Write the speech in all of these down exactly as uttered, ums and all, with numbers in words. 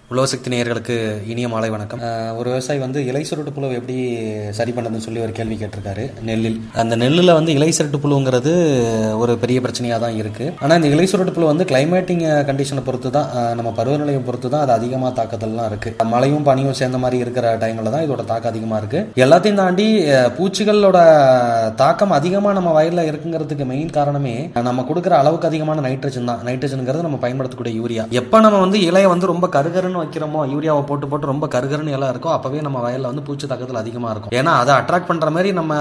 உழவசக்தி நேயர்களுக்கு இனிய மாலை வணக்கம். ஒரு விவசாயி வந்து இலை சுருட்டு புழு எப்படி சரி பண்ணுறதுன்னு சொல்லி ஒரு கேள்வி கேட்டிருக்காரு. நெல்லில் அந்த நெல்லில் வந்து இலை சுருட்டு புழுங்கிறது ஒரு பெரிய பிரச்சனையாக தான் இருக்குது. ஆனால் இந்த இலை சுருட்டு புழு வந்து கிளைமேட்டிங் கண்டிஷனை பொறுத்து தான், நம்ம பருவநிலையை பொறுத்து தான் அது அதிகமாக தாக்கத்தெல்லாம் இருக்குது. மழையும் பனியும் சேர்ந்த மாதிரி இருக்கிற டைமில் தான் இதோட தாக்கம் அதிகமாக இருக்குது. எல்லாத்தையும் தாண்டி பூச்சிகளோட தாக்கம் அதிகமாக நம்ம வயலில் இருக்குங்கிறதுக்கு மெயின் காரணமே நம்ம கொடுக்குற அளவுக்கு அதிகமான நைட்ரஜன் தான். நைட்ரஜனுங்கிறது நம்ம பயன்படுத்தக்கூடிய யூரியா. எப்போ நம்ம வந்து இலையை வந்து ரொம்ப கருகருன்னு வைக்கிறோமோ, யூரியாவை போட்டு போட்டு ரொம்ப கருகருன்னு இலை இருக்கும், அப்பவே நம்ம வயல்ல வந்து பூச்சி தாக்கத்தில் அதிகமாக இருக்கும். ஏன்னா அதை அட்ராக்ட் பண்ற மாதிரி நம்ம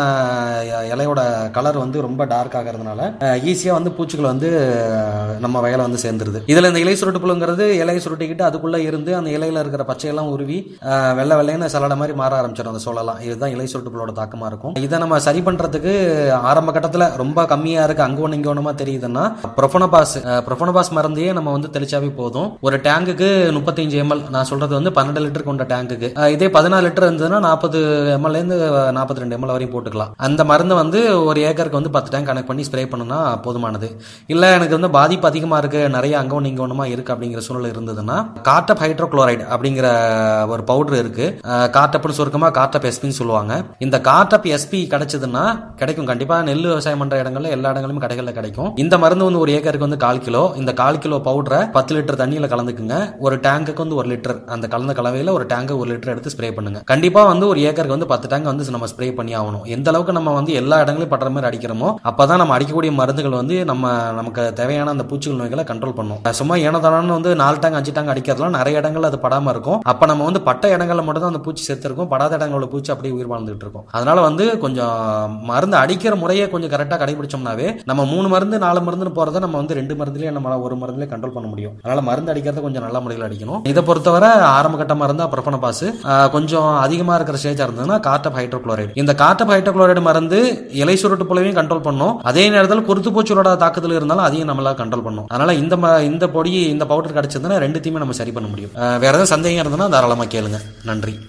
இலையோட கலர் வந்து ரொம்ப டார்க் ஆகிறதுனால ஈஸியா வந்து பூச்சிகள் வந்து நம்ம வயலை வந்து சேர்ந்துருது. இதுல இந்த இலை சுருட்டு புழுங்கிறது இலையை சுருட்டிக்கிட்டு அதுக்குள்ள இருந்து அந்த இலையில இருக்கிற பச்சையெல்லாம் உருவி வெள்ளை வெள்ளைன்னு சலடை மாதிரி மாற ஆரம்பிச்சிடும் அந்த சோளலாம். இதுதான் இலை சுருட்டு புழுவோட தாக்கமா இருக்கும். இதை நம்ம சரி பண்றதுக்கு ஆரம்ப கட்டத்தில் ரொம்ப கம்மியா இருக்கு, அங்க ஒண்ணு இங்க ஒண்ணுமா தெரியுதுன்னா ப்ரொஃபனோபாஸ் ப்ரொஃபனோபாஸ் மருந்தையே நம்ம வந்து தெளிச்சாவே போதும். ஒரு டேங்குக்கு முப்பத்தஞ்சு எம்எல், நான் சொல்றது வந்து பன்னெண்டு லிட்டர் கொண்ட டேங்குக்கு. இதே பதினாலு லிட்டர் இருந்ததுன்னா நாற்பது எம்எல்ல இருந்து நாற்பத்தி ரெண்டு எம்எல் வரையும் போட்டுக்கலாம். அந்த மருந்து வந்து ஒரு ஏக்கருக்கு வந்து பத்து டேங்க் கனெக்ட் பண்ணி ஸ்ப்ரே பண்ணா போதுமானது. இல்ல எனக்கு வந்து பாதிப்பு அதிகமா இருக்கு, நிறைய அங்க ஒன்று இங்க ஒண்ணுமா இருக்கு அப்படிங்கிற சூழ்நிலை இருந்ததுன்னா கார்டப் ஹைட்ரோகுளோரைடு அப்படிங்கிற ஒரு பவுடர் இருக்கு. கார்டப்னு சுருக்கமா கார்டப் எஸ்பின்னு சொல்லுவாங்க. இந்த கார்டப் எஸ்பி கிடைச்சதுன்னா கிடைக்கும், கண்டிப்பா நெல் விவசாயம் பண்ற இடங்கள்ல எல்லா இடங்களும் கடைகள்ல கிடைக்கும். இந்த மருந்து வந்து ஒரு ஏக்கருக்கு வந்து கால் கிலோ. இந்த கால் கிலோ பவுடரை பத்து லிட்டர் தண்ணியில கலந்துக்குங்க. ஒரு டேங்குக்கு வந்து ஒரு லிட்டர், அந்த கலந்த கலவையில ஒரு டேங்க் ஒரு லிட்டர் எடுத்து ஸ்ப்ரே பண்ணுங்க. கண்டிப்பா வந்து ஒரு ஏக்கருக்கு வந்து பத்து டேங்க் வந்து நம்ம ஸ்ப்ரே பண்ணி ஆகணும். எந்த அளவுக்கு நம்ம வந்து எல்லா இடங்களையும் படுற மாதிரி அடிக்கிறோமோ அப்பதான் நம்ம அடிக்கக்கூடிய மருந்துகள் வந்து நம்ம நமக்கு தேவையான அந்த பூச்சிகள் நோய்களை கண்ட்ரோல் பண்ணும். சும்மா ஏனதானு வந்து நாலு டேங்க் அஞ்சு டேங்க் அடிக்கிறதுலாம் நிறைய இடங்கள்ல அது படாம இருக்கும். அப்ப நம்ம வந்து பட்ட இடங்கள்ல மட்டும் தான் அந்த பூச்சி செத்து இருக்கும், படாத இடங்களோட பூச்சி அப்படியே உயிர் வாழ்ந்துட்டு இருக்கும். அதனால வந்து கொஞ்சம் மருந்து அடிக்கிற முறையை கொஞ்சம் கரெக்டா கடைபிடிச்சோம்னாவே நம்ம மூணு மருந்து நாலு மருந்து போறதை நம்ம வந்து ரெண்டு மருந்துலயே நம்ம ஒரு மருந்துலயே கண்ட்ரோல் பண்ண முடியும். அதனால மருந்து அடிக்கிறத கொஞ்சம் நல்ல முறையில் அடிக்கணும். இதை பொறுத்தவரை ஆரம்ப கட்டமா இருந்தா ப்ரொஃபனோபாஸ், கொஞ்சம் அதிகமா இருக்கிற ஸ்டேஜா இருந்ததுன்னா கார்டப் ஹைட்ரோகுளோரைடு. இந்த கார்டப் ஹைட்ரோகுளோரைடு மருந்து இலை சுருட்டு புழுவையும் கண்ட்ரோல் பண்ணும், அதே நேரத்தில் குருத்து பூச்சியோட தாக்கத்தில் இருந்தாலும் அதையும் நம்மளால கண்ட்ரோல் பண்ணும். அதனால இந்த இந்த பொடி இந்த பவுடர் கிடைச்சதுன்னா ரெண்டுத்தையுமே நம்ம சரி பண்ண முடியும். வேற ஏதாவது சந்தேகம் இருந்ததுன்னா தாராளமா கேளுங்க. நன்றி.